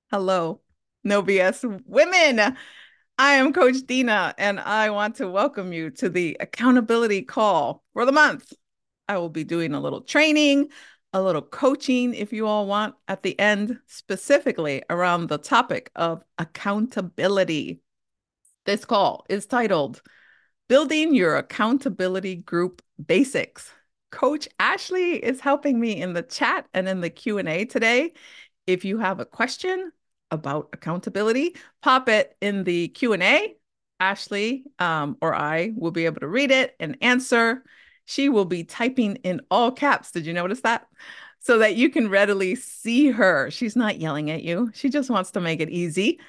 Hello, No BS women. I am Coach Dina, and I want to welcome you to the accountability call for the month. I will be doing a little training, a little coaching, if you all want, at the end, specifically around the topic of accountability. This call is titled Building Your Accountability Group Basics. Coach Ashley is helping me in the chat and in the Q&A today. If you have a question about accountability, pop it in the Q&A. Ashley or I will be able to read it and answer. She will be typing in all caps. Did you notice that? So that you can readily see her. She's not yelling at you. She just wants to make it easy.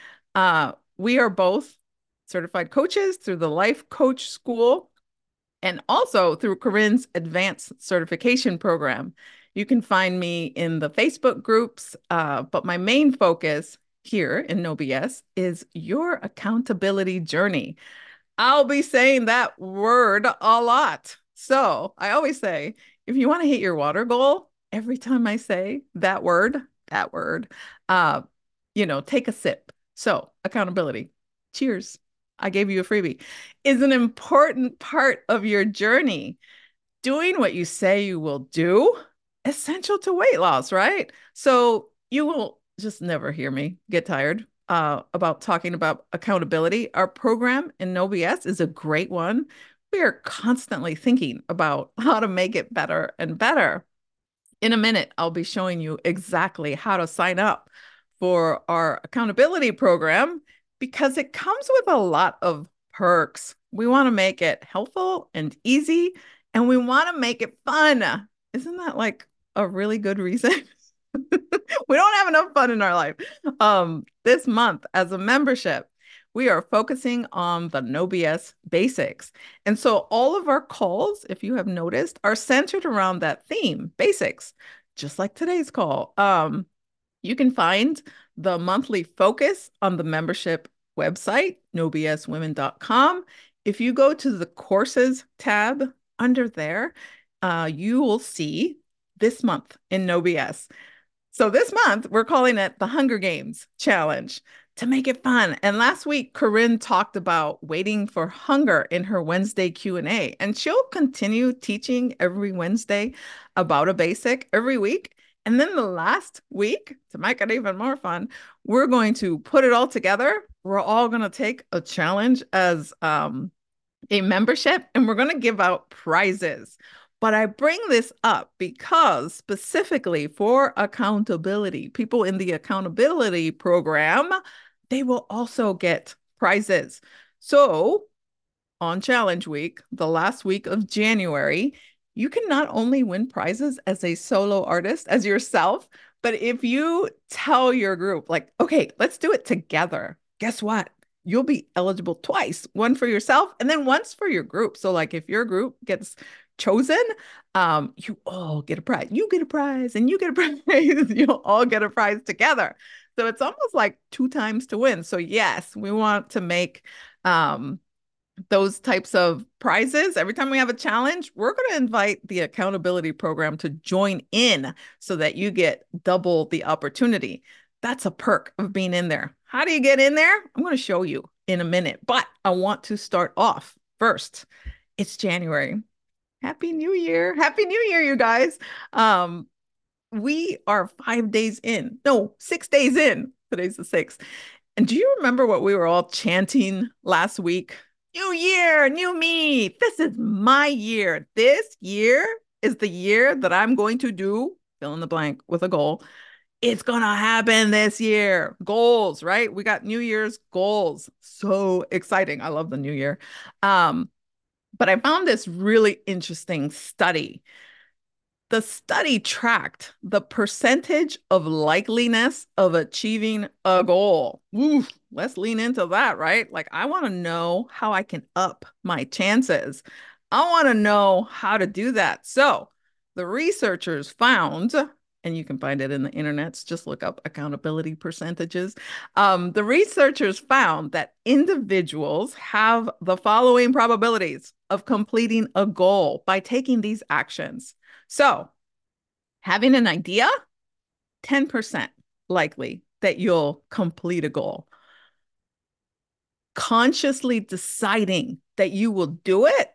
We are both certified coaches through the Life Coach School and also through Corinne's advanced certification program. You can find me in the Facebook groups, but my main focus here in No BS is your accountability journey. I'll be saying that word a lot. So I always say, if you want to hit your water goal, every time I say that word, uh, take a sip. So accountability. Cheers. I gave you a freebie. Is an important part of your journey. Doing what you say you will do, essential to weight loss, right? So you will just never hear me get tired about talking about accountability. Our program in No BS is a great one. We are constantly thinking about how to make it better and better. In a minute, I'll be showing you exactly how to sign up for our accountability program because it comes with a lot of perks. We want to make it helpful and easy, and we want to make it fun. Isn't that like a really good reason? We don't have enough fun in our life. This month, as a membership, we are focusing on the No BS basics. And so all of our calls, if you have noticed, are centered around that theme, basics, just like today's call. You can find the monthly focus on the membership website, nobswomen.com. If you go to the courses tab under there, you will see this month in No BS. So this month, we're calling it the Hunger Games Challenge to make it fun. And last week, Corinne talked about waiting for hunger in her Wednesday Q&A, and she'll continue teaching every Wednesday about a basic every week. And then the last week, to make it even more fun, we're going to put it all together. We're all going to take a challenge as a membership and we're going to give out prizes. But I bring this up because specifically for accountability, people in the accountability program, they will also get prizes. So on challenge week, the last week of January, you can not only win prizes as a solo artist, as yourself, but if you tell your group, like, okay, let's do it together, guess what? You'll be eligible twice, one for yourself and then once for your group. So, like, if your group gets chosen, you all get a prize. You get a prize and you get a prize. You'll all get a prize together. So it's almost like two times to win. So yes, we want to make those types of prizes. Every time we have a challenge, we're going to invite the accountability program to join in so that you get double the opportunity. That's a perk of being in there. How do you get in there? I'm going to show you in a minute, but I want to start off first. It's January. Happy New Year. Happy New Year, you guys. Um, we are 5 days in. No, 6 days in. Today's the 6th. And do you remember what we were all chanting last week? New year, new me. This is my year. This year is the year that I'm going to do fill in the blank with a goal. It's going to happen this year. Goals, right? We got New Year's goals. So exciting. I love the new year. But I found this really interesting study. The study tracked the percentage of likeliness of achieving a goal. Oof, let's lean into that, right? Like, I want to know how I can up my chances. I want to know how to do that. So, the researchers found, and you can find it in the internets, just look up accountability percentages. The researchers found that individuals have the following probabilities of completing a goal by taking these actions. So, having an idea, 10% likely that you'll complete a goal. Consciously deciding that you will do it,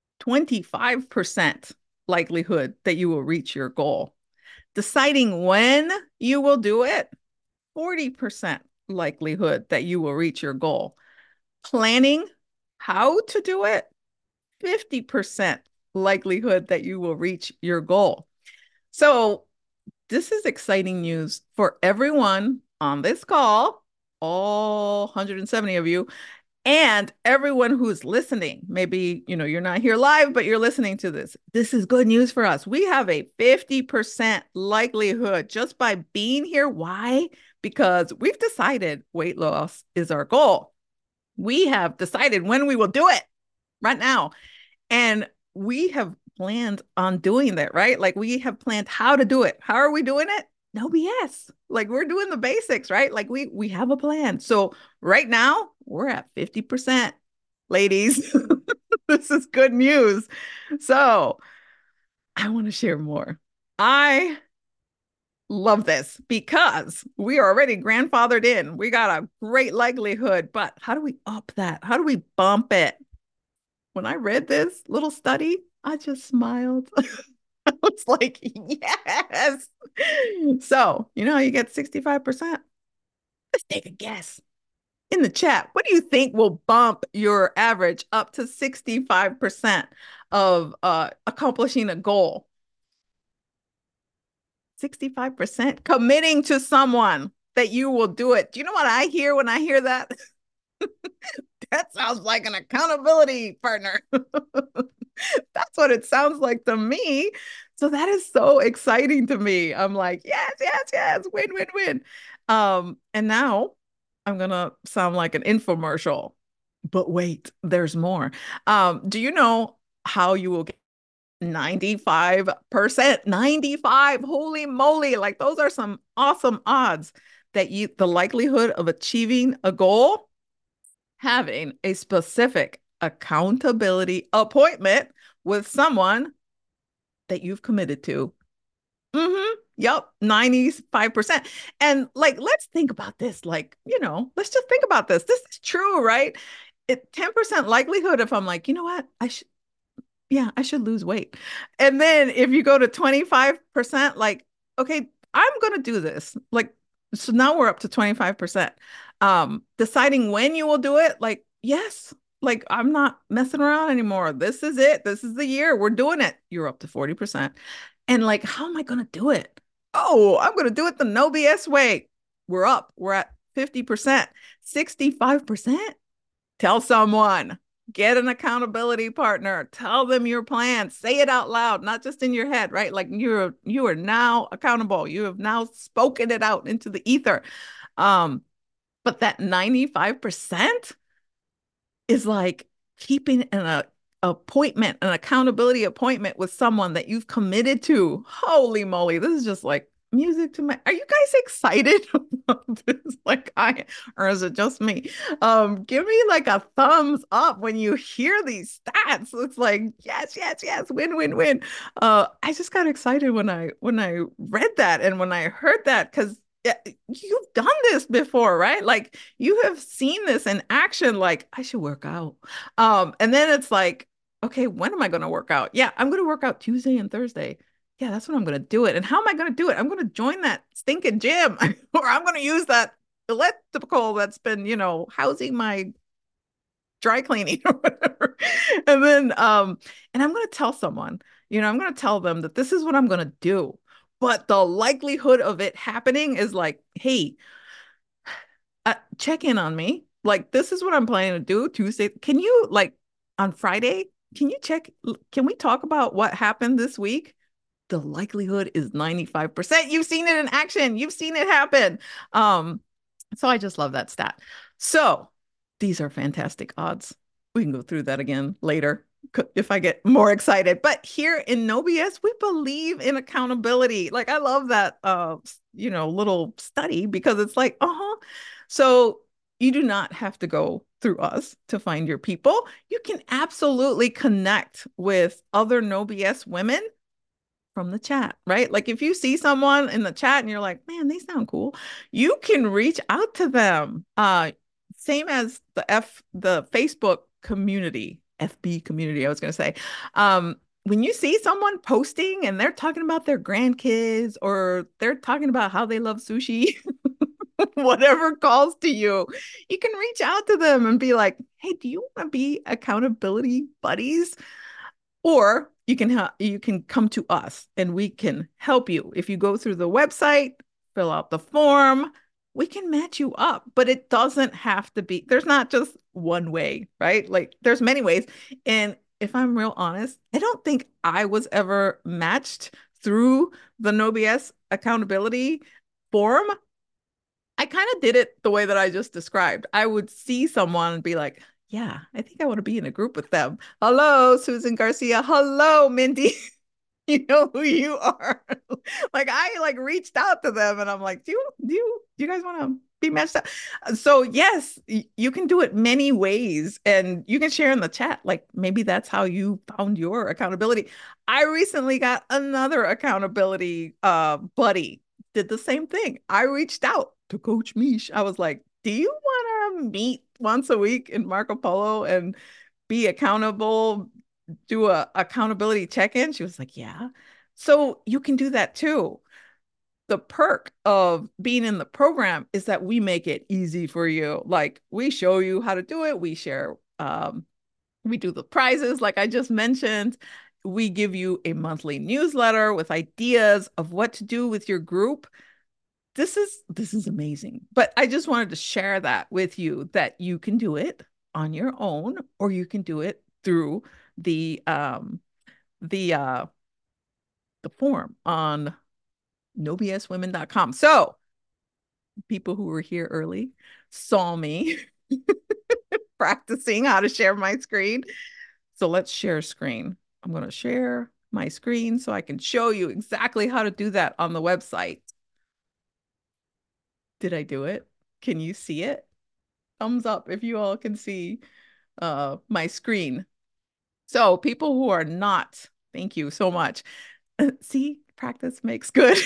25% likelihood that you will reach your goal. Deciding when you will do it, 40% likelihood that you will reach your goal. Planning how to do it, 50% likelihood that you will reach your goal. So, this is exciting news for everyone on this call, all 170 of you, and everyone who's listening. Maybe, you're not here live, but you're listening to this. This is good news for us. We have a 50% likelihood just by being here. Why? Because we've decided weight loss is our goal. We have decided when we will do it right now. And we have planned on doing that, right? Like we have planned how to do it. How are we doing it? No BS. Like we're doing the basics, right? Like we have a plan. So right now we're at 50%, ladies. This is good news. So I want to share more. I love this because we are already grandfathered in. We got a great likelihood, but how do we up that? How do we bump it? When I read this little study, I just smiled. I was like, yes. So, how you get 65%? Let's take a guess in the chat. What do you think will bump your average up to 65% of accomplishing a goal? 65% committing to someone that you will do it. Do you know what I hear when I hear that? That sounds like an accountability partner. That's what it sounds like to me. So that is so exciting to me. I'm like, yes, yes, yes, win, win, win. And now I'm gonna sound like an infomercial, but wait, there's more. Do you know how you will get 95%? 95, holy moly, like those are some awesome odds that the likelihood of achieving a goal, having a specific accountability appointment with someone that you've committed to. Yep, 95%. And like, let's think about this. Like, let's just think about this. This is true, right? 10% likelihood if I'm like, you know what? I should lose weight. And then if you go to 25%, like, okay, I'm gonna do this. Like, so now we're up to 25%. Deciding when you will do it, like, yes, like I'm not messing around anymore. This is it. This is the year. We're doing it. You're up to 40%. And like, how am I gonna do it? Oh, I'm gonna do it the no BS way. We're up. We're at 50%, 65%. Tell someone, get an accountability partner, tell them your plan, say it out loud, not just in your head, right? Like you are now accountable. You have now spoken it out into the ether. But that 95% is like keeping an appointment, an accountability appointment with someone that you've committed to. Holy moly, this is just like music to my. Are you guys excited about this? Like or is it just me? Give me like a thumbs up when you hear these stats. It's like yes, yes, yes, win, win, win. I just got excited when I read that and when I heard that because you've done this before, right? Like you have seen this in action, like I should work out. And then it's like, okay, when am I going to work out? Yeah, I'm going to work out Tuesday and Thursday. Yeah, that's when I'm going to do it. And how am I going to do it? I'm going to join that stinking gym or I'm going to use that elliptical that's been, housing my dry cleaning or whatever. And then and I'm going to tell someone, I'm going to tell them that this is what I'm going to do. But the likelihood of it happening is like, hey, check in on me. Like, this is what I'm planning to do Tuesday. Can you, like, on Friday, can you check? Can we talk about what happened this week? The likelihood is 95%. You've seen it in action. You've seen it happen. So I just love that stat. So these are fantastic odds. We can go through that again later if I get more excited. But here in No BS, we believe in accountability. Like I love that little study because it's like, So you do not have to go through us to find your people. You can absolutely connect with other No BS women from the chat, right? Like if you see someone in the chat and you're like, man, they sound cool, you can reach out to them. Same as the Facebook community, FB community, I was going to say. When you see someone posting and they're talking about their grandkids or they're talking about how they love sushi, whatever calls to you, you can reach out to them and be like, hey, do you want to be accountability buddies? Or you can come to us and we can help you. If you go through the website, fill out the form, we can match you up, but it doesn't have to be, there's not just one way, right? Like there's many ways. And if I'm real honest, I don't think I was ever matched through the No BS accountability form. I kind of did it the way that I just described. I would see someone and be like, yeah, I think I want to be in a group with them. Hello, Susan Garcia. Hello, Mindy. You know who you are. Like I like reached out to them and I'm like, do you guys want to be matched up? So yes, you can do it many ways and you can share in the chat. Like maybe that's how you found your accountability. I recently got another accountability buddy, did the same thing. I reached out to Coach Mish. I was like, do you want to meet once a week in Marco Polo and be accountable, do a accountability check-in? She was like, yeah. So you can do that too. The perk of being in the program is that we make it easy for you. Like we show you how to do it. We share, we do the prizes, like I just mentioned. We give you a monthly newsletter with ideas of what to do with your group. This is amazing. But I just wanted to share that with you that you can do it on your own or you can do it through the um the uh the form on nobswomen.com. So people who were here early saw me practicing how to share my screen. So let's share screen. I'm going to share my screen so I can show you exactly how to do that on the website. Did I do it? Can you see it? Thumbs up if you all can see my screen. So people who are not, thank you so much. See, practice makes good.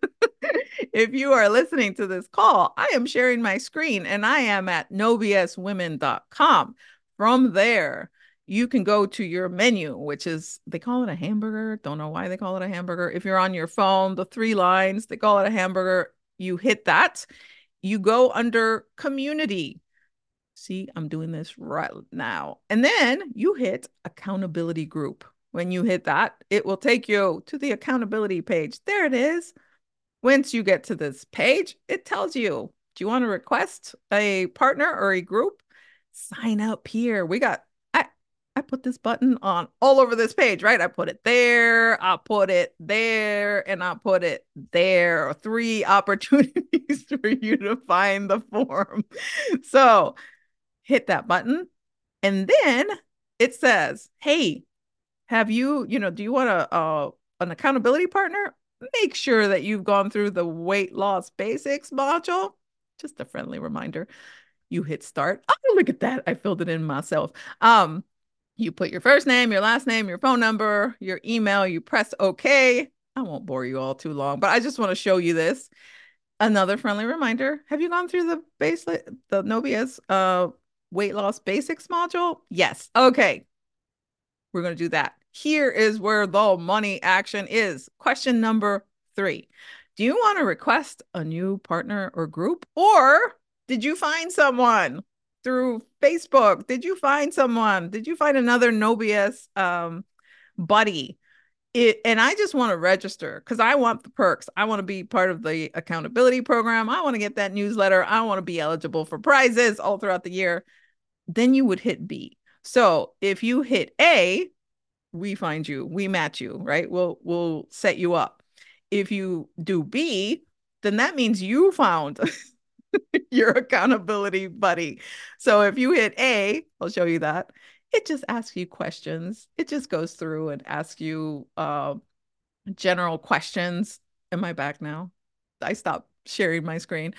If you are listening to this call, I am sharing my screen and I am at nobswomen.com. From there, you can go to your menu, which is, they call it a hamburger. Don't know why they call it a hamburger. If you're on your phone, the 3 lines, they call it a hamburger. You hit that. You go under community. See, I'm doing this right now. And then you hit accountability group. When you hit that, it will take you to the accountability page. There it is. Once you get to this page, it tells you, do you want to request a partner or a group? Sign up here. I put this button on all over this page, right? I put it there, I'll put it there, and I'll put it there. 3 opportunities for you to find the form. So hit that button. And then it says, hey, have do you want an accountability partner? Make sure that you've gone through the weight loss basics module. Just a friendly reminder. You hit start. Oh, look at that. I filled it in myself. You put your first name, your last name, your phone number, your email, you press OK. I won't bore you all too long, but I just want to show you this. Another friendly reminder. Have you gone through the No BS weight loss basics module? Yes. Okay. We're going to do that. Here is where the money action is. Question number 3. Do you want to request a new partner or group? Or did you find someone through Facebook? Did you find someone? Did you find another No BS buddy? And I just want to register because I want the perks. I want to be part of the accountability program. I want to get that newsletter. I want to be eligible for prizes all throughout the year. Then you would hit B. So if you hit A, we find you, we match you, right? We'll set you up. If you do B, then that means you found your accountability buddy. So if you hit A, I'll show you that. It just asks you questions. It just goes through and asks you general questions. Am I back now? I stopped sharing my screen.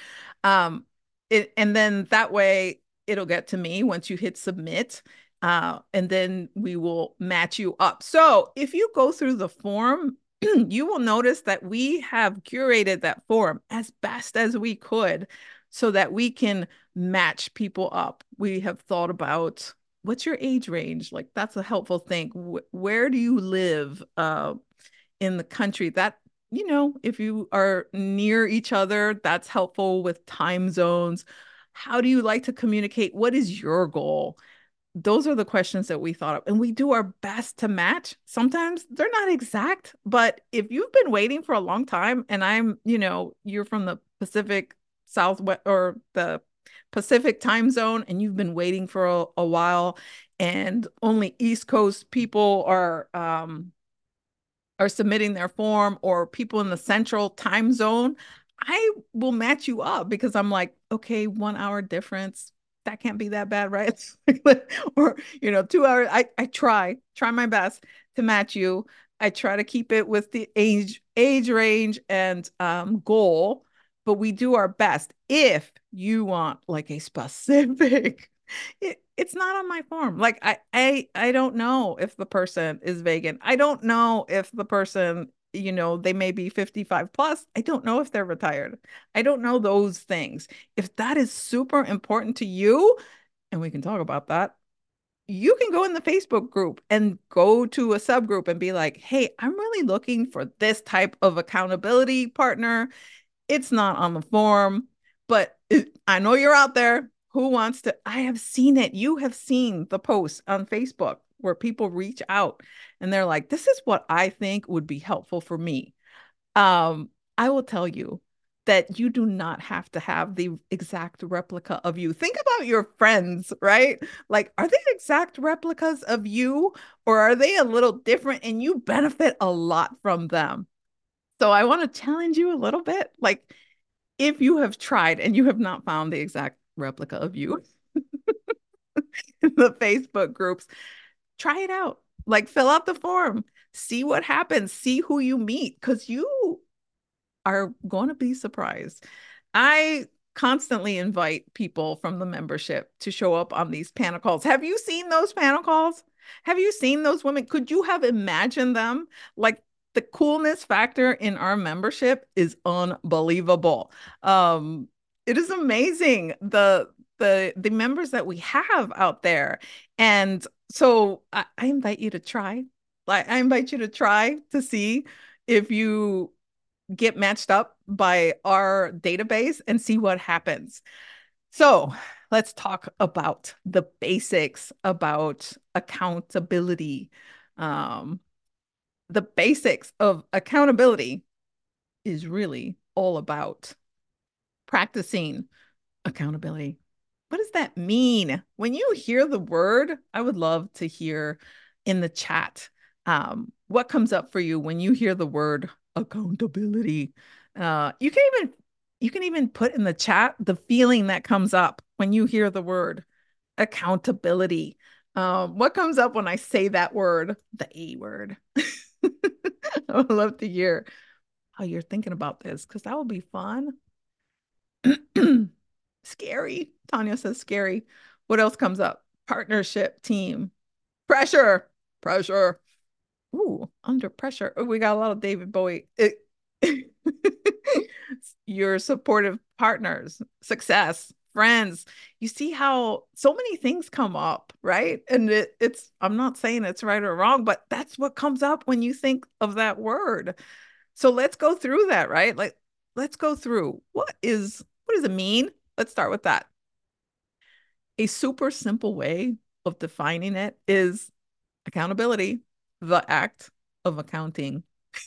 And then that way it'll get to me once you hit submit. And then we will match you up. So if you go through the form you will notice that we have curated that form as best as we could so that we can match people up. We have thought about what's your age range? Like, that's a helpful thing. Where do you live in the country? That, if you are near each other, that's helpful with time zones. How do you like to communicate? What is your goal? Those are the questions that we thought of, and we do our best to match. Sometimes they're not exact, but if you've been waiting for a long time and you're from the Pacific Southwest or the Pacific time zone and you've been waiting for a while, and only East Coast people are submitting their form, or people in the central time zone, I will match you up because I'm like, okay, 1 hour difference. That can't be that bad, right? Or, 2 hours. I try my best to match you. I try to keep it with the age range and goal, but we do our best. If you want like a specific, it's not on my form. Like I don't know if the person is vegan. I don't know if the person, they may be 55 plus. I don't know if they're retired. I don't know those things. If that is super important to you, and we can talk about that, you can go in the Facebook group and go to a subgroup and be like, hey, I'm really looking for this type of accountability partner. It's not on the form, but I know you're out there. Who wants to? I have seen it. You have seen the posts on Facebook where people reach out and they're like, this is what I think would be helpful for me. I will tell you that you do not have to have the exact replica of you. Think about your friends, right? Like, are they exact replicas of you, or are they a little different and you benefit a lot from them? So I want to challenge you a little bit. Like, if you have tried and you have not found the exact replica of you in the Facebook groups, try it out. Like, fill out the form, see what happens, see who you meet, because you are going to be surprised. I constantly invite people from the membership to show up on these panel calls. Have you seen those panel calls? Have you seen those women? Could you have imagined them? Like, the coolness factor in our membership is unbelievable. It is amazing the members that we have out there. And so I invite you to try. Like, I invite you to try to see if you get matched up by our database and see what happens. So let's talk about the basics about accountability. Um, the basics of accountability is really all about practicing accountability. What does that mean? When you hear the word, I would love to hear in the chat what comes up for you when you hear the word accountability. You can even put in the chat the feeling that comes up when you hear the word accountability. What comes up when I say that word, the A word? I would love to hear how you're thinking about this because that would be fun. Scary. Tanya says scary. What else comes up? Partnership, team, pressure, pressure. Ooh, under pressure. Oh, we got a lot of David Bowie. Your supportive partners, success, friends. You see how so many things come up, right? And I'm not saying it's right or wrong, but that's what comes up when you think of that word. So let's go through that, right? Like, let's go through what does it mean? Let's start with that. A super simple way of defining it is accountability, the act of accounting.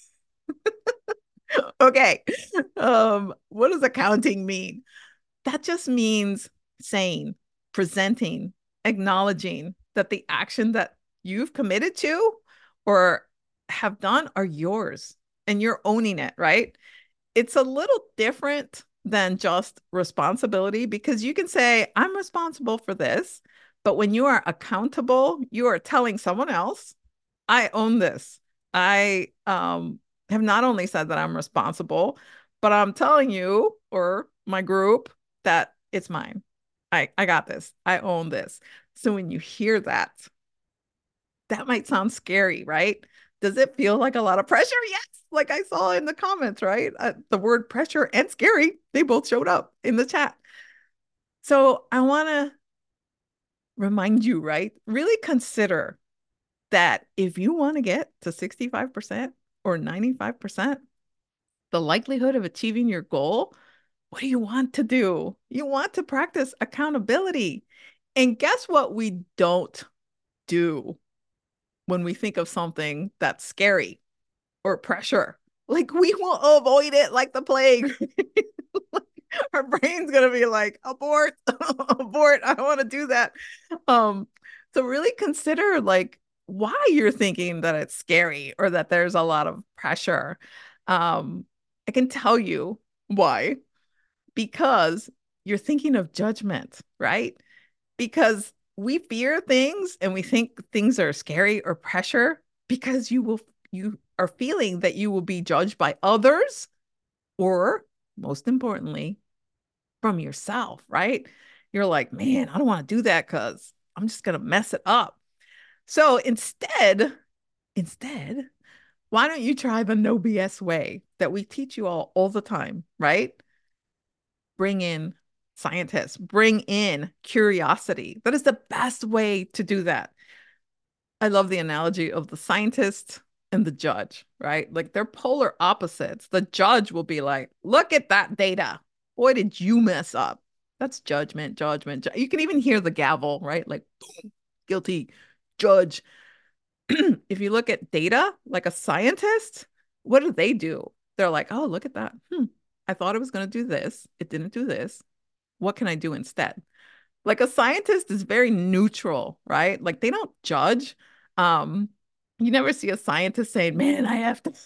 Okay. What does accounting mean? That just means saying, presenting, acknowledging that the action that you've committed to or have done are yours and you're owning it, right? It's a little different than just responsibility because you can say, I'm responsible for this. But when you are accountable, you are telling someone else, I own this. I have not only said that I'm responsible, but I'm telling you or my group that it's mine. I got this. I own this. So when you hear that, that might sound scary, right? Does it feel like a lot of pressure? Yes. Like I saw in the comments, right? The word pressure and scary, they both showed up in the chat. So I want to remind you, right? Really consider that if you want to get to 65% or 95%, the likelihood of achieving your goal, what do you want to do? You want to practice accountability. And guess what we don't do when we think of something that's scary or pressure? Like we will avoid it like the plague. Our brain's gonna be like, abort, abort. I don't want to do that. Um, so really consider like why you're thinking that it's scary or that there's a lot of pressure. I can tell you why, because you're thinking of judgment, right? Because we fear things and we think things are scary or pressure because you are feeling that you will be judged by others or most importantly from yourself, right? You're like, man, I don't want to do that because I'm just going to mess it up. So instead, why don't you try the no BS way that we teach you all the time, right? Bring in scientists, bring in curiosity. That is the best way to do that. I love the analogy of the scientist and the judge, right? Like they're polar opposites. The judge will be like, look at that data. Boy, did you mess up. That's judgment, judgment. You can even hear the gavel, right? Like, boom, guilty, judge. If you look at data, like a scientist, what do they do? They're like, oh, look at that. I thought it was going to do this. It didn't do this. What can I do instead? Like a scientist is very neutral, right? Like they don't judge. Um, you never see a scientist saying, "Man, I have to,"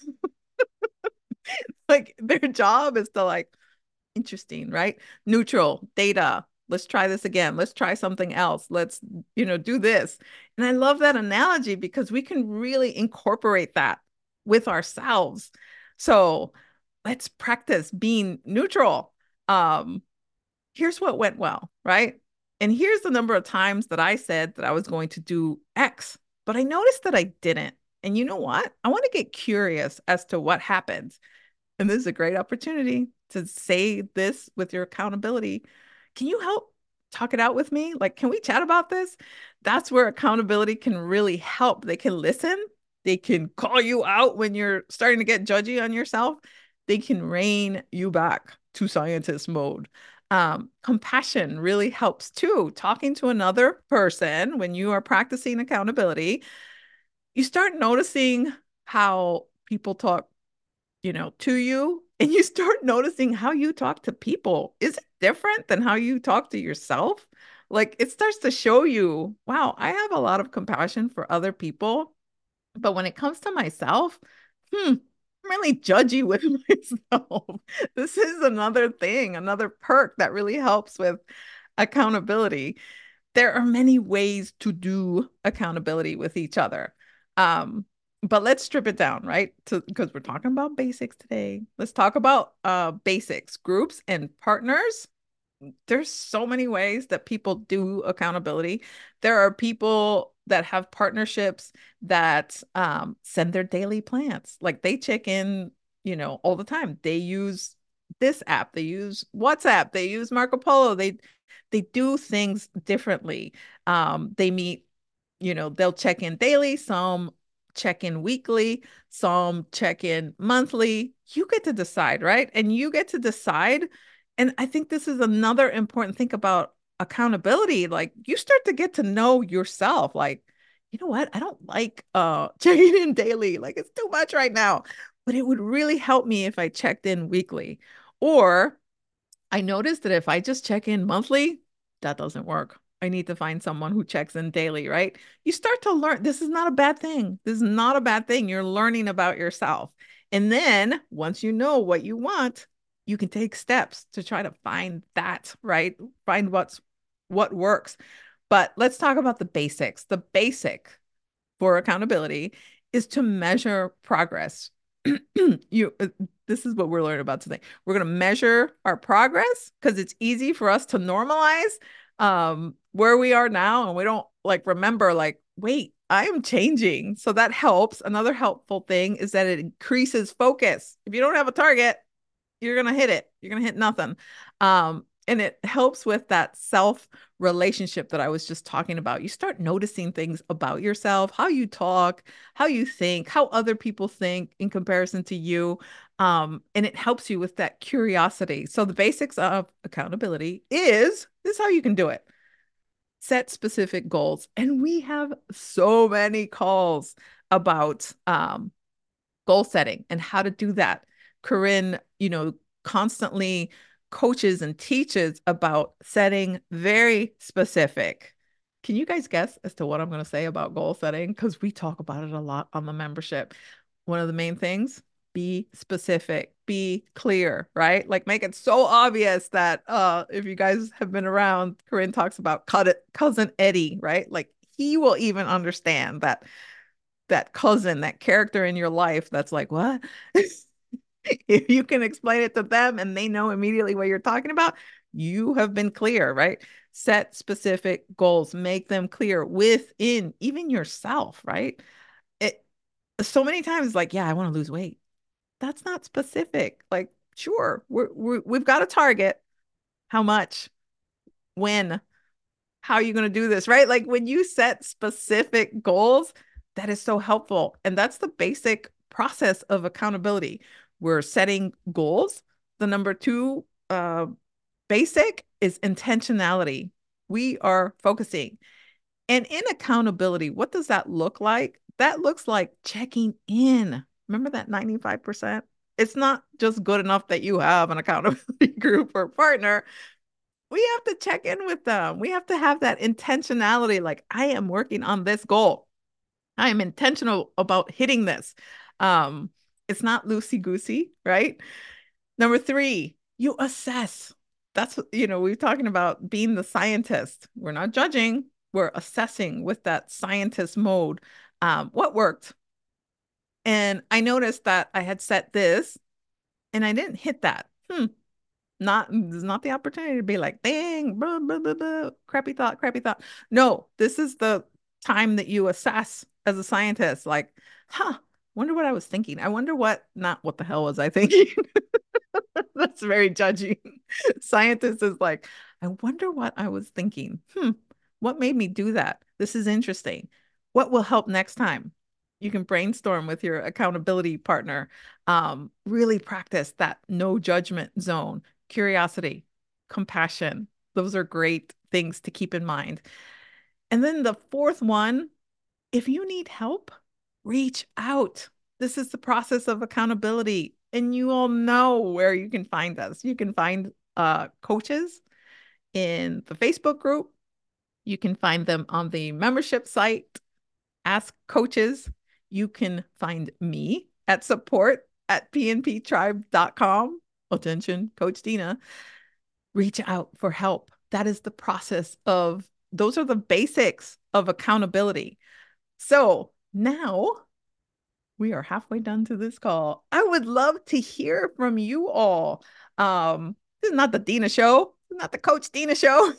like their job is to like, interesting, right? Neutral data. Let's try this again. Let's try something else. Let's, do this. And I love that analogy because we can really incorporate that with ourselves. So let's practice being neutral. Um, Here's what went well, right? And here's the number of times that I said that I was going to do X, but I noticed that I didn't. And you know what? I want to get curious as to what happened. And this is a great opportunity to say this with your accountability. Can you help talk it out with me? Like, can we chat about this? That's where accountability can really help. They can listen, they can call you out when you're starting to get judgy on yourself, they can rein you back to scientist mode. Compassion really helps too. Talking to another person when you are practicing accountability, you start noticing how people talk to you, and you start noticing how you talk to people. Is it different than how you talk to yourself? Like it starts to show you, wow, I have a lot of compassion for other people, but when it comes to myself, I'm really judgy with myself. This is another thing, another perk that really helps with accountability. There are many ways to do accountability with each other. Um, but let's strip it down, right? Because we're talking about basics today. Let's talk about basics, groups and partners. There's so many ways that people do accountability. There are people that have partnerships that send their daily plans. Like they check in, all the time. They use this app, they use WhatsApp, they use Marco Polo. They do things differently. They meet, they'll check in daily, some check in weekly, some check in monthly. You get to decide, right? And you get to decide. And I think this is another important thing about accountability. Like you start to get to know yourself. Like, you know what? I don't like checking in daily. Like it's too much right now. But it would really help me if I checked in weekly. Or I noticed that if I just check in monthly, that doesn't work. I need to find someone who checks in daily, right? You start to learn this is not a bad thing. This is not a bad thing. You're learning about yourself. And then once you know what you want, you can take steps to try to find that, right? Find what works. But let's talk about the basics. The basic for accountability is to measure progress. you This is what we're learning about today. We're going to measure our progress because it's easy for us to normalize where we are now, and we don't like remember like, wait, I am changing. So that helps. Another helpful thing is that it increases focus. If you don't have a target, you're gonna hit it. You're gonna hit nothing. And it helps with that self relationship that I was just talking about. You start noticing things about yourself, how you talk, how you think, how other people think in comparison to you. And it helps you with that curiosity. So the basics of accountability is this is how you can do it. Set specific goals. And we have so many calls about goal setting and how to do that. Corinne, constantly coaches and teaches about setting very specific. Can you guys guess as to what I'm going to say about goal setting? Because we talk about it a lot on the membership. One of the main things, be specific, be clear, right? Like make it so obvious that if you guys have been around, Corinne talks about cousin Eddie, right? Like he will even understand that cousin, that character in your life that's like, what? If you can explain it to them and they know immediately what you're talking about, you have been clear, right? Set specific goals, make them clear within even yourself, right? It so many times like, yeah, I want to lose weight. That's not specific. Like, sure, we've got a target. How much? When? How are you going to do this, right? Like when you set specific goals, that is so helpful. And that's the basic process of accountability. We're setting goals. The number two basic is intentionality. We are focusing. And in accountability, what does that look like? That looks like checking in. Remember that 95%? It's not just good enough that you have an accountability group or partner. We have to check in with them. We have to have that intentionality. Like, I am working on this goal. I am intentional about hitting this. Um, it's not loosey goosey, right? Number three, you assess. That's we're talking about being the scientist. We're not judging, we're assessing with that scientist mode. What worked? And I noticed that I had set this and I didn't hit that. There's not the opportunity to be like, dang, blah, blah, blah, blah, crappy thought, crappy thought. No, this is the time that you assess as a scientist, like, wonder what I was thinking. I wonder not what the hell was I thinking? That's very judgy. Scientist is like, I wonder what I was thinking. What made me do that? This is interesting. What will help next time? You can brainstorm with your accountability partner. Really practice that no judgment zone, curiosity, compassion. Those are great things to keep in mind. And then the fourth one, if you need help, reach out. This is the process of accountability. And you all know where you can find us. You can find coaches in the Facebook group. You can find them on the membership site, Ask Coaches. You can find me at support@pnptribe.com. Attention, Coach Dina. Reach out for help. That is the process those are the basics of accountability. So now we are halfway done to this call. I would love to hear from you all. This is not the Dina show, not the Coach Dina show.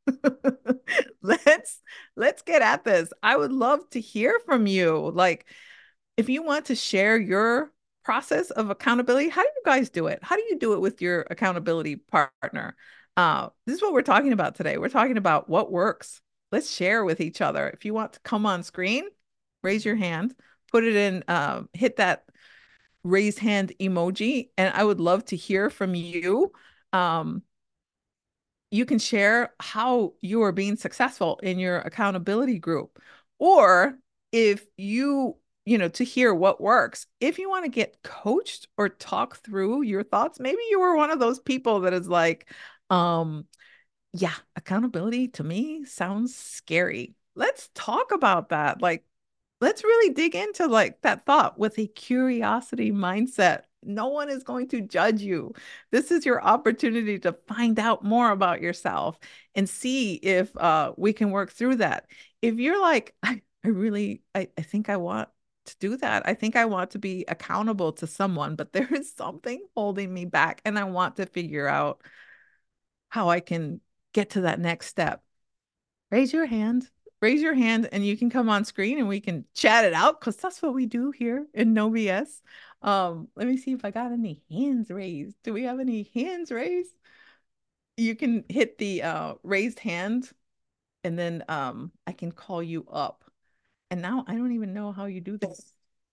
let's let's get at this. I would love to hear from you. Like if you want to share your process of accountability, how do you guys do it? How do you do it with your accountability partner? This is what we're talking about today. We're talking about what works. Let's share with each other. If you want to come on screen, raise your hand, put it in, hit that raise hand emoji, and I would love to hear from you. Um, you can share how you are being successful in your accountability group. Or if to hear what works, if you want to get coached or talk through your thoughts, maybe you were one of those people that is like, yeah, accountability to me sounds scary. Let's talk about that. Like, let's really dig into like that thought with a curiosity mindset. No one is going to judge you. This is your opportunity to find out more about yourself and see if we can work through that. If you're like, I think I want to do that. I think I want to be accountable to someone, but there is something holding me back and I want to figure out how I can get to that next step. Raise your hand. raise your hand and you can come on screen and we can chat it out because that's what we do here in No BS. Let me see if I got any hands raised. Do we have any hands raised? You can hit the raised hand and then I can call you up. And now I don't even know how you do this.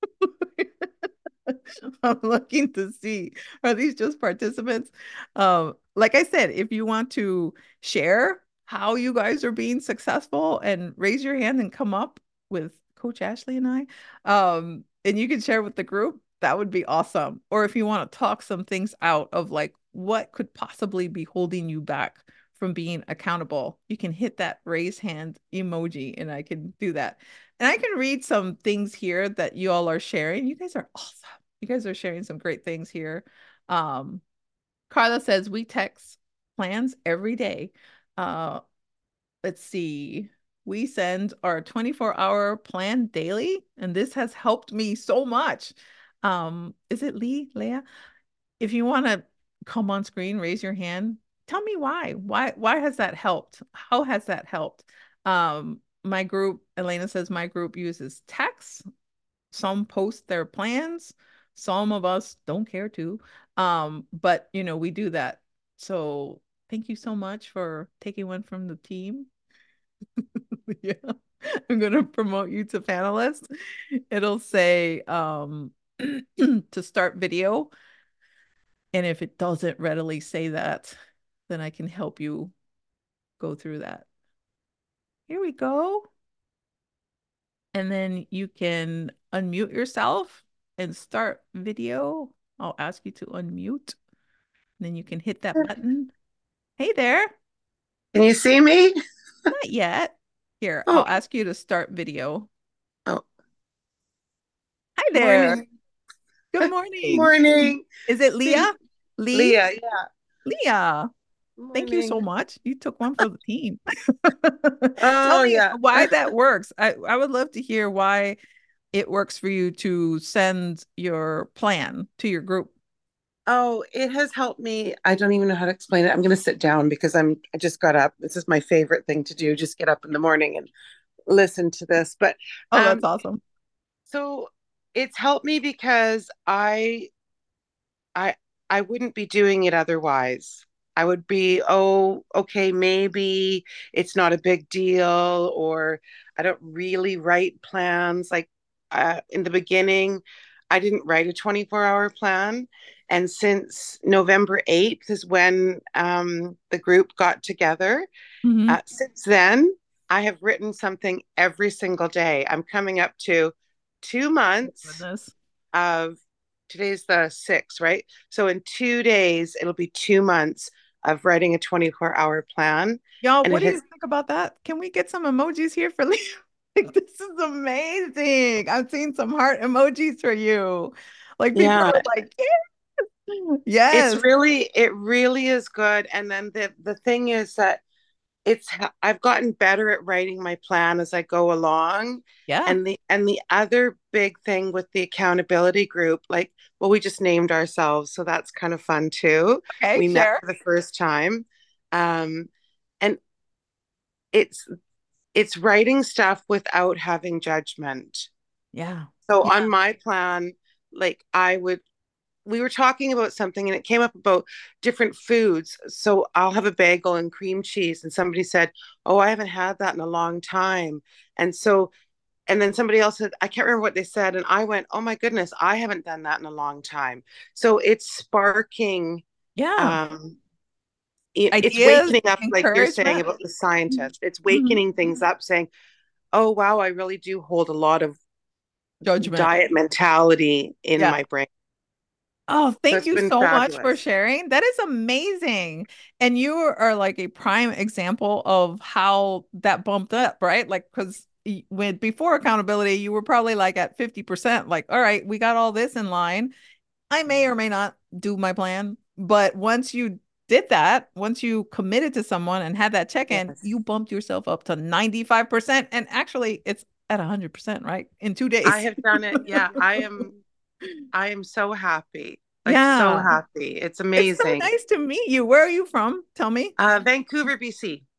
I'm looking to see, are these just participants? Like I said, if you want to share how you guys are being successful and raise your hand and come up with Coach Ashley and I, and you can share with the group, that would be awesome. Or if you want to talk some things out of like what could possibly be holding you back from being accountable, you can hit that raise hand emoji and I can do that. And I can read some things here that you all are sharing. You guys are awesome. You guys are sharing some great things here. Um, Carla says we text plans every day. Uh, let's see. We send our 24-hour plan daily, and this has helped me so much. Is it Leah? If you want to come on screen, raise your hand. Tell me why. Why has that helped? How has that helped? My group, Elena says my group uses text. Some post their plans. Some of us don't care to. But we do that. So thank you so much for taking one from the team. Yeah. I'm gonna promote you to panelist. It'll say to start video. And if it doesn't readily say that, then I can help you go through that. Here we go. And then you can unmute yourself and start video. I'll ask you to unmute. And then you can hit that button. Hey there. Can you see me? Not yet. Here, I'll Oh, ask you to start video. oh, Hi there. morning. Good Good morning. morning. Is it Thank Leah? Lee? Leah. Yeah. Leah. Thank you so Morning. much. You took one for the team. Tell Oh, me yeah. why that works. I would love to hear why it works for you to send your plan to your group. Oh, it has helped me. I don't even know how to explain it. I'm going to sit down because I just got up. This is my favorite thing to do, just get up in the morning and listen to this. But Oh, that's um awesome. so it's helped me because I I wouldn't be doing it otherwise. I would be, oh, okay, maybe it's not a big deal, or I don't really write plans. Like in the beginning, I didn't write a 24-hour plan. And since November 8th is when the group got together, Hmm. since then, I have written something every single day. I'm coming up to 2 months Goodness. of today's the 6th, right? So in 2 days, it'll be 2 months of writing a 24-hour plan. Y'all, And what it do you has, think about that? Can we get some emojis here for Leo? Like, this is amazing. I've seen some heart emojis for you. Like people yeah, are like, yes. it really is good. And then the thing is that it's I've gotten better at writing my plan as I go along. Yeah. And the other big thing with the accountability group, like, well, we just named ourselves, so that's kind of fun too. Okay, We met share. for the first time. Um, and it's it's writing stuff without having judgment. Yeah. So Yeah. on my plan, like we were talking about something and it came up about different foods. So I'll have a bagel and cream cheese. And somebody said, oh, I haven't had that in a long time. And so, and then somebody else said, I can't remember what they said. And I went, oh my goodness, I haven't done that in a long time. So it's sparking, Yeah. um, it's Ideas, wakening up, like you're saying encouragement, about the scientist. It's mhm, wakening things up, saying, oh, wow, I really do hold a lot of judgment. diet mentality in Yeah. my brain. Oh, So thank it's you been so much for fabulous. sharing. That is amazing. And you are like a prime example of how that bumped up, right? Like, because when before accountability, you were probably like at 50%, like, all right, we got all this in line. I may or may not do my plan. But once you did that, once you committed to someone and had that check in, Yes. you bumped yourself up to 95%. And actually, it's at 100%, right? In 2 days. I have done it. Yeah, I am so happy. Like so Yeah. happy. It's It's so amazing. nice to meet you. Where are you from? Tell me. Vancouver, BC.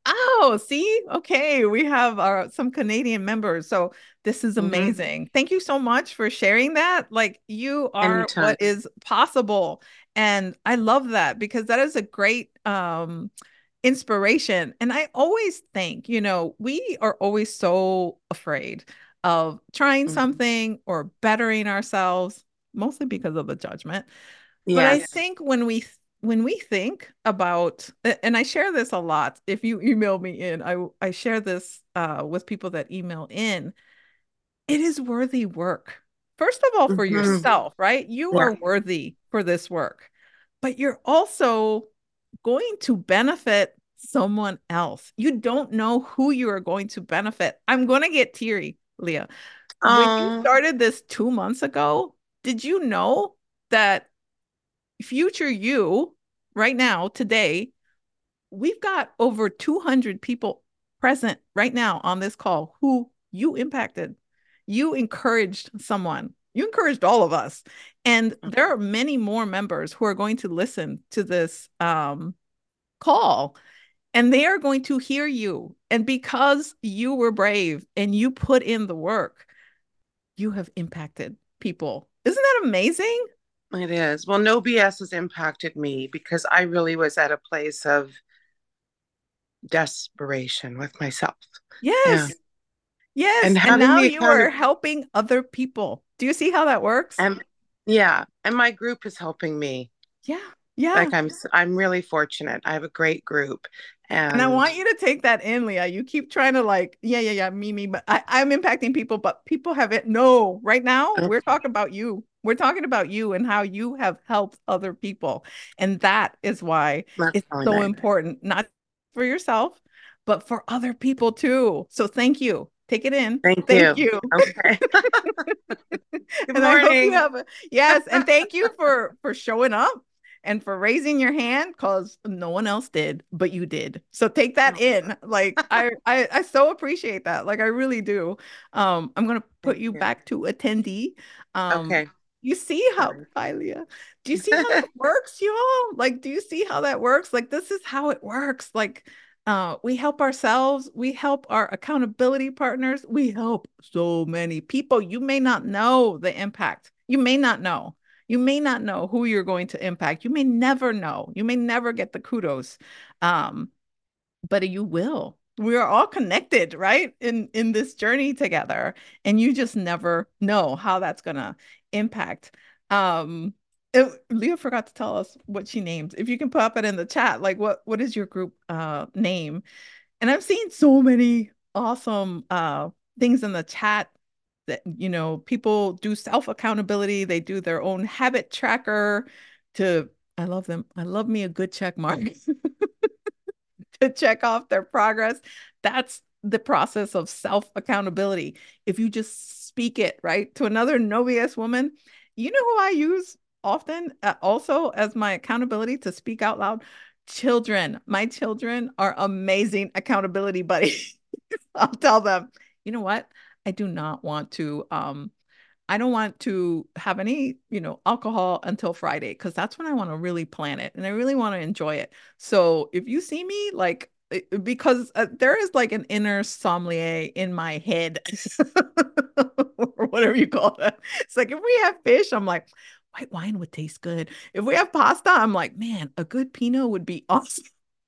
Oh, see? Okay, we have our some Canadian members. So this is Hmm. amazing. Thank you so much for sharing that. Like you are Anytime. what is possible. And I love that because that is a great inspiration. And I always think, we are always so afraid of trying Hmm. something or bettering ourselves, mostly because of the judgment. But I Yes. think when we think about, and I share this a lot. If you email me in, I share this with people that email in. It is worthy work. First of all, for Hmm. yourself, right? You Yeah. are worthy for this work, but you're also going to benefit someone else. You don't know who you are going to benefit. I'm going to get teary, Leah. When you Oh, started this 2 months ago, did you know that future you right now, today, we've got over 200 people present right now on this call who you impacted. You encouraged someone. You encouraged all of us. And there are many more members who are going to listen to this call and they are going to hear you. And because you were brave and you put in the work, you have impacted people. Isn't that amazing? it is. Well, no BS has impacted me because I really was at a place of desperation with myself. Yeah. Yes. Yes. And And having now the you are account helping other people. Do you see how that works? and yeah, and my group is helping me. Yeah. Yeah. Like I'm really fortunate. I have a great group And I and want you to take that in, Leah. You keep trying to like, yeah, yeah, yeah, me, but I'm impacting people, but people have it. No, right now we're okay, talking about you. We're talking about you and how you have helped other people. And that is why that's it's really so nice. important, not for yourself, but for other people too. So thank you. Take it in. Thank Thank you. you. Okay. Good And I hope you morning. have a yes, and thank you for showing up and for raising your hand because no one else did, but you did. So take that Oh, in. Like I so appreciate that. Like I really do. I'm gonna put thank you you. back to attendee. Okay. You see how Sorry. hi Leah. Do you see how that works, y'all? Like, do you see how that works? Like, this is how it works. Like, we help ourselves, we help our accountability partners, we help so many people. You may not know the impact. You may not know. You may not know who you're going to impact. You may never know. You may never get the kudos. Um, but you will. We are all connected, right? In this journey together, and you just never know how that's gonna impact. Um, Leah forgot to tell us what she names. If you can pop it in the chat, like what is your group name? And I've seen so many awesome things in the chat that people do self accountability. They do their own habit tracker to. I love them. I love me a good check mark. To check off their progress. That's the process of self accountability. If you just speak it, right, to another no BS woman, you know who I use often also as my accountability to speak out loud? Children. My children are amazing accountability buddies. I'll tell them, you know what? I do not want to I don't want to have any, alcohol until Friday because that's when I want to really plan it and I really want to enjoy it. So if you see me like because there is like an inner sommelier in my head or whatever you call it. It's like if we have fish, I'm like white wine would taste good. If we have pasta, I'm like, man, a good Pinot would be awesome.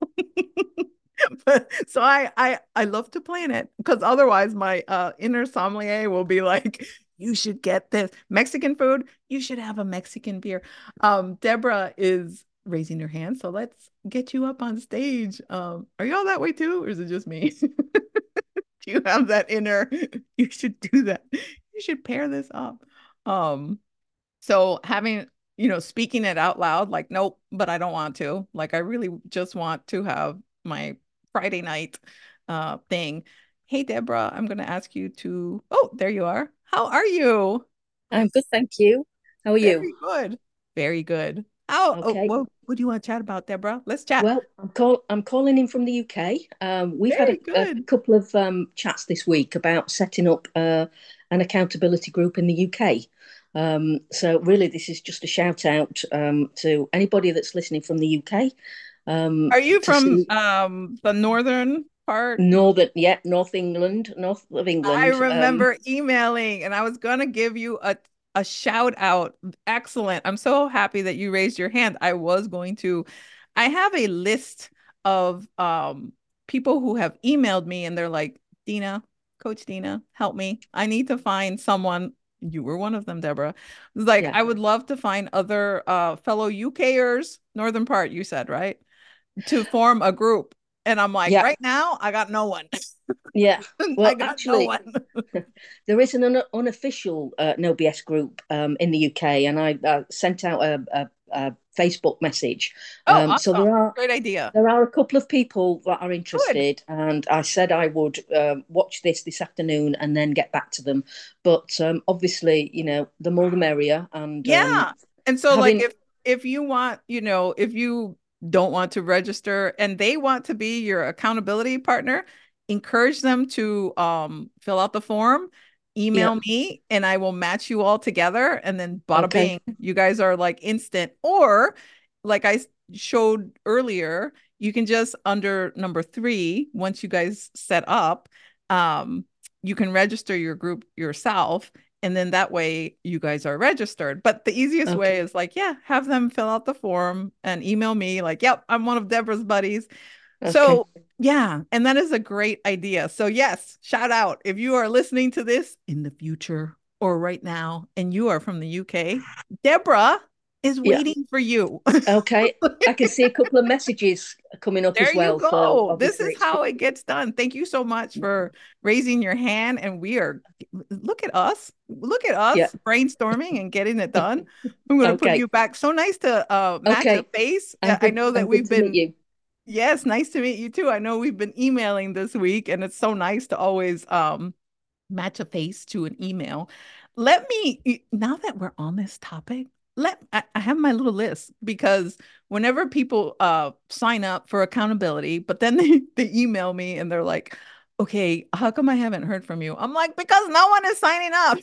So I love to plan it because otherwise my inner sommelier will be like, you should get this Mexican food. You should have a Mexican beer. Deborah is raising her hand, so let's get you up on stage. Are y'all that way too, or is it just me? Do you have that inner? You should do that. You should pair this up. Um, so having, speaking it out loud, like, nope, but I don't want to. Like, I really just want to have my Friday night thing. Hey, Deborah, I'm going to ask you to, oh, there you are. How are you? I'm good, thank you. How are you? Very good. Very good. How, oh, Okay. what do you want to chat about, Deborah? Let's chat. Well, I'm calling in from the UK. We've had Very a good. couple of chats this week about setting up an accountability group in the UK. So really, this is just a shout out to anybody that's listening from the UK. Are you to from see the northern part? northern, yeah, North England, north of I England. remember emailing and I was gonna give you a shout out. Excellent. I'm so happy that you raised your hand. I was going to. I have a list of people who have emailed me and they're like, Dina, Coach Dina, help me. I need to find someone. You were one of them, Deborah. It's like Yeah, I would love to find other fellow UKers, northern part, you said, right? To form a group. And I'm like, yeah, right now, I got no one. yeah. I Well, got no actually, one. there is an unofficial No BS group in the UK, and I sent out a Facebook message. Oh, So awesome. Great idea. there are a couple of people that are Good. interested, and I said I would watch this afternoon and then get back to them. But obviously, the more the merrier, and Yeah. And so like having if you want, if you don't want to register and they want to be your accountability partner, encourage them to fill out the form, yeah, email me, and I will match you all together and then bada okay, bing, you guys are like instant. Or like I showed earlier, you can just under number 3, once you guys set up, um you can register your group yourself and then that way you guys are registered. But the easiest okay, way is like, yeah, have them fill out the form and email me, like, yep, I'm one of Deborah's buddies. okay. So, yeah, and that is a great idea. So, yes, shout out if you are listening to this in the future or right now and you are from the UK, Deborah is Yeah. waiting for you. Okay, I can see a couple of messages coming up There as you well. So go. This obviously, is how it gets done. Thank you so much for raising your hand. And we are, look at us. Look at yeah. us brainstorming and getting it done. I'm going to put Okay, you back. So nice to match a okay. face. And I good know that and good we've to meet been, you. yes, nice to meet you too. I know we've been emailing this week and it's so nice to always match a face to an email. Let me, now that we're on this topic, I have my little list because whenever people sign up for accountability, but then they email me and they're like, okay, how come I haven't heard from you? I'm like, because no one is signing up.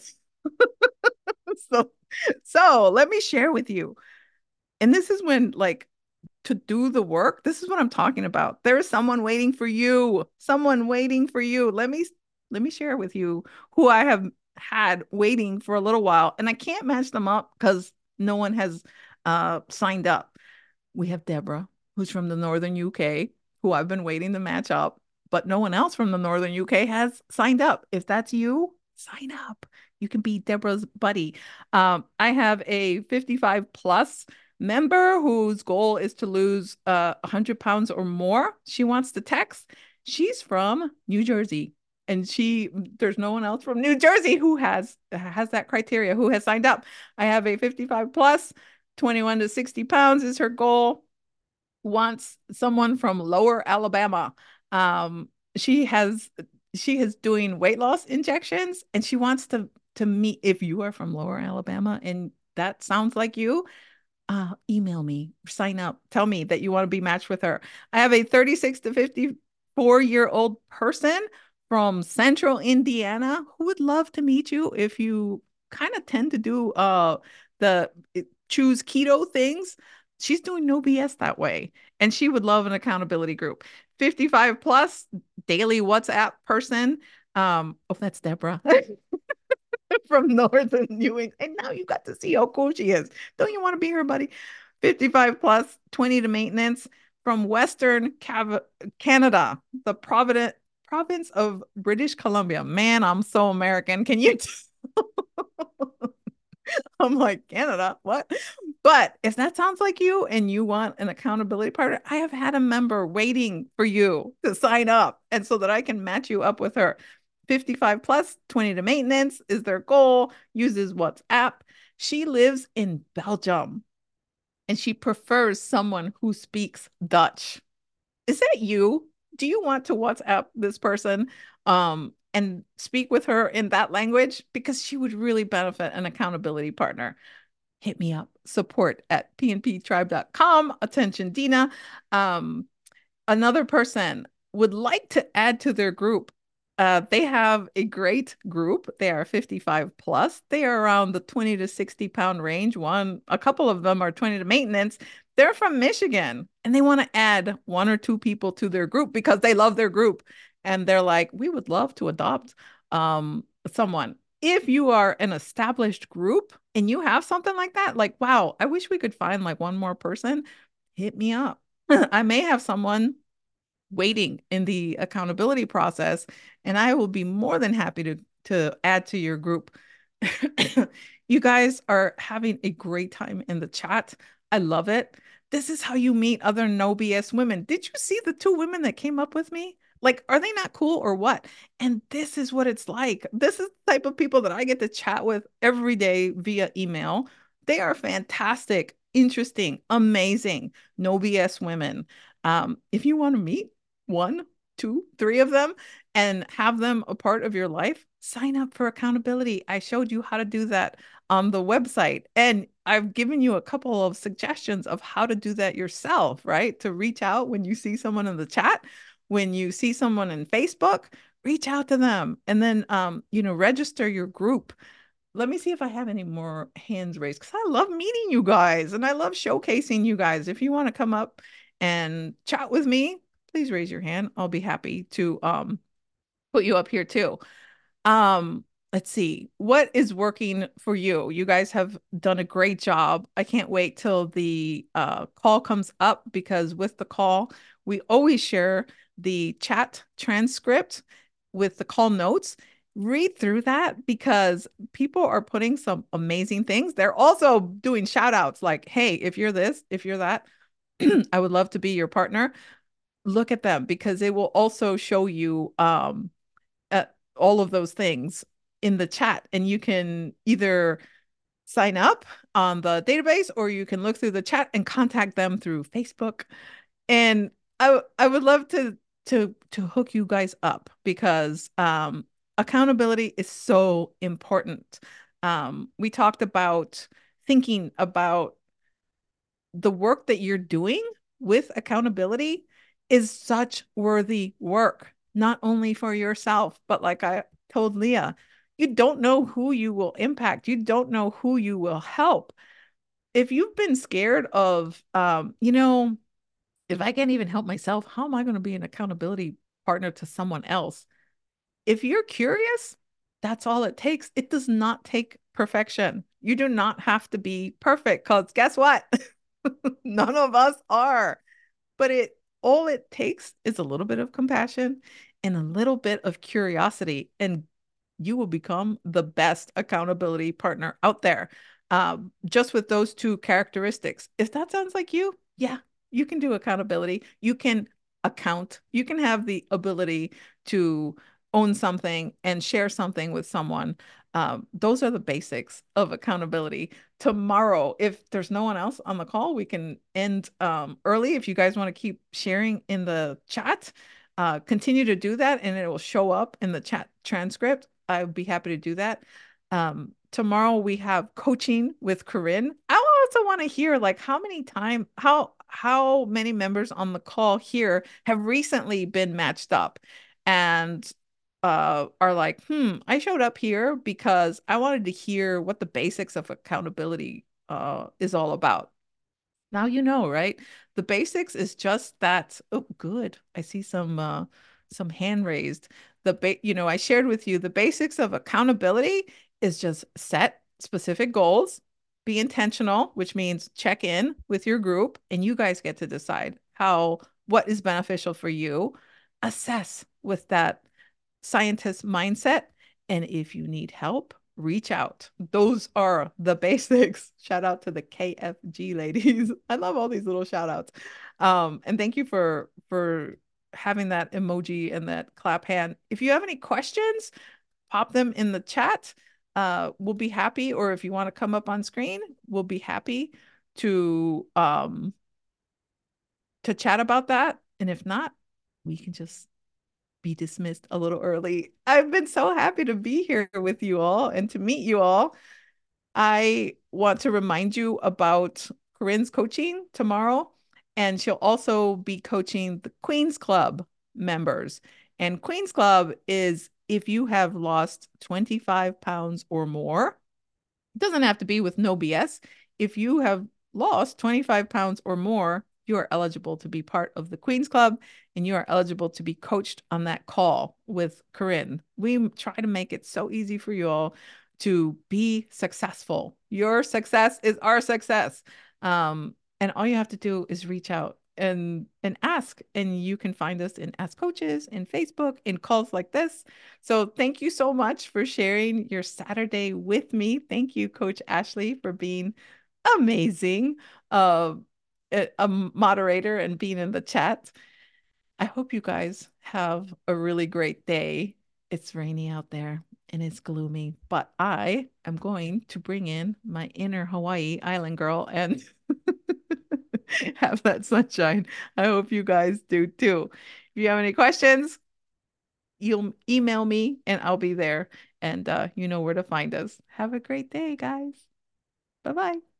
So so let me share with you. And this is when like to do the work. This is what I'm talking about. There is someone waiting for you. Someone waiting for you. Let me share with you who I have had waiting for a little while, and I can't match them up because no one has signed up. We have Deborah, who's from the northern UK, who I've been waiting to match up, but no one else from the northern UK has signed up. If that's you, sign up. You can be Deborah's buddy. I have a 55 plus member whose goal is to lose 100 pounds or more. She wants to text. She's from New Jersey. And there's no one else from New Jersey who has that criteria, who has signed up. I have a 55 plus, 21 to 60 pounds is her goal. Wants someone from lower Alabama. Um, she has she is doing weight loss injections and she wants to meet. If you are from lower Alabama and that sounds like you, email me, sign up, tell me that you want to be matched with her. I have a 36 to 54-year-old person from central Indiana who would love to meet you if you kind of tend to do the choose keto things. She's doing no BS that way. And she would love an accountability group. 55 plus daily WhatsApp person. Oh, that's Deborah. From northern New England. And now you got to see how cool she is. Don't you want to be her buddy? 55 plus, 20 to maintenance from Western Canada, the province of British Columbia. Man, I'm so American. Can you? I'm like, Canada, what? But if that sounds like you and you want an accountability partner, I have had a member waiting for you to sign up and so that I can match you up with her. 55 plus, 20 to maintenance is their goal, uses WhatsApp. She lives in Belgium and she prefers someone who speaks Dutch. Is that you? Do you want to WhatsApp this person and speak with her in that language? Because she would really benefit an accountability partner. Hit me up. Support at pnptribe.com. Attention, Dina. Um, Another person would like to add to their group. They have a great group. They are 55 plus. They are around the 20 to 60 pound range. A couple of them are 20 to maintenance. They're from Michigan and they want to add one or two people to their group because they love their group. And they're like, we would love to adopt someone. If you are an established group and you have something like that, like, wow, I wish we could find like one more person, hit me up. I may have someone waiting in the accountability process, and I will be more than happy to add to your group. You guys are having a great time in the chat. I love it. This is how you meet other no BS women. Did you see the two women that came up with me? Like, are they not cool or what? And this is what it's like. This is the type of people that I get to chat with every day via email. They are fantastic, interesting, amazing, no BS women. If you want to meet one, two, three of them and have them a part of your life, sign up for accountability. I showed you how to do that on the website. And I've given you a couple of suggestions of how to do that yourself, right? To reach out when you see someone in the chat, when you see someone in Facebook, reach out to them and then register your group. Let me see if I have any more hands raised because I love meeting you guys and I love showcasing you guys. If you want to come up and chat with me, please raise your hand. I'll be happy to put you up here too. Let's see. What is working for you? You guys have done a great job. I can't wait till the call comes up because with the call, we always share the chat transcript with the call notes. Read through that because people are putting some amazing things. They're also doing shout outs like, hey, if you're this, if you're that, I would love to be your partner. Look at them because it will also show you uh, all of those things in the chat. And you can either sign up on the database or you can look through the chat and contact them through Facebook. And I would love to hook you guys up because accountability is so important. We talked about thinking about the work that you're doing with accountability is such worthy work, not only for yourself, but like I told Leah, you don't know who you will impact. You don't know who you will help. If you've been scared of, if I can't even help myself, how am I going to be an accountability partner to someone else? If you're curious, that's all it takes. It does not take perfection. You do not have to be perfect because guess what? None of us are. But it all it takes is a little bit of compassion and a little bit of curiosity, and you will become the best accountability partner out there. Just with those two characteristics. If that sounds like you, yeah, you can do accountability. You can account. You can have the ability to own something and share something with someone. Those are the basics of accountability. Tomorrow, if there's no one else on the call, we can end early. If you guys want to keep sharing in the chat, continue to do that and it will show up in the chat transcript. I would be happy to do that. Tomorrow we have coaching with Corinne. I also want to hear like how many members on the call here have recently been matched up and are like, I showed up here because I wanted to hear what the basics of accountability is all about. Now you know, right? The basics is just that. Oh, good. I see some hand raised. I shared with you the basics of accountability is just set specific goals, be intentional, which means check in with your group, and you guys get to decide what is beneficial for you. Assess with that scientist mindset. And if you need help, reach out. Those are the basics. Shout out to the KFG ladies. I love all these little shout outs. And thank you for having that emoji and that clap hand. If you have any questions, pop them in the chat. We'll be happy, or if you want to come up on screen, we'll be happy to chat about that. And if not, we can just be dismissed a little early. I've been so happy to be here with you all and to meet you all. I want to remind you about Corinne's coaching tomorrow, and she'll also be coaching the Queen's Club members. And Queen's Club is if you have lost 25 pounds or more, it doesn't have to be with no BS. If you have lost 25 pounds or more, you are eligible to be part of the Queen's Club and you are eligible to be coached on that call with Corinne. We try to make it so easy for you all to be successful. Your success is our success. And all you have to do is reach out and ask, and you can find us in Ask Coaches, in Facebook, in calls like this. So thank you so much for sharing your Saturday with me. Thank you, Coach Ashley, for being amazing, uh, a moderator and being in the chat. I hope you guys have a really great day. It's rainy out there and it's gloomy, but I am going to bring in my inner Hawaii island girl and have that sunshine. I hope you guys do too. If you have any questions, you'll email me and I'll be there. And you know where to find us. Have a great day, guys. Bye bye.